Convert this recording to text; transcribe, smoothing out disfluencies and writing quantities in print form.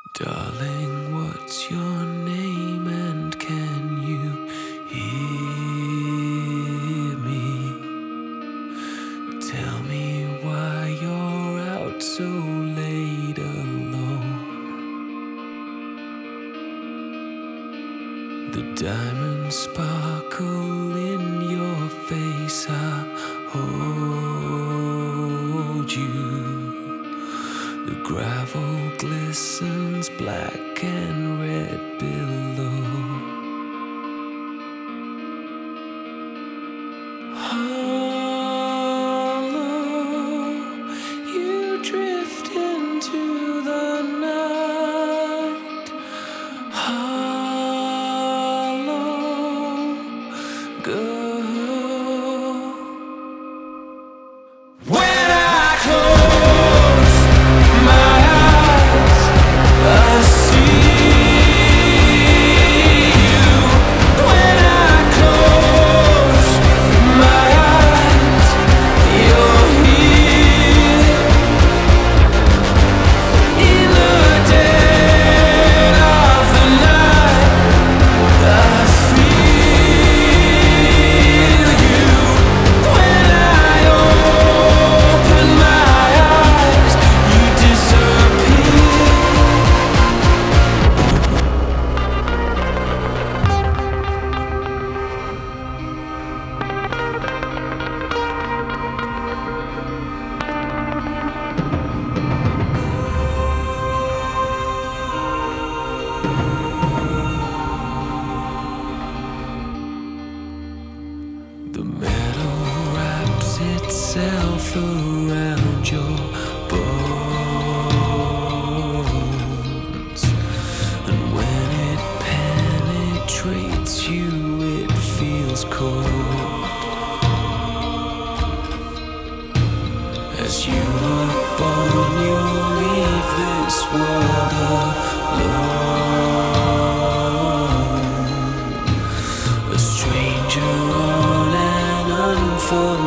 Darling, what's your name and can you hear me? Tell me why you're out so late alone. The diamonds sparkle in your face, I hold you. The gravel glistens black and red below. Hollow, you drift into the night. Hollow, go. The metal wraps itself around your bones, and when it penetrates you, it feels cold. As you are born, you leave this world alone, a stranger on an unfamiliar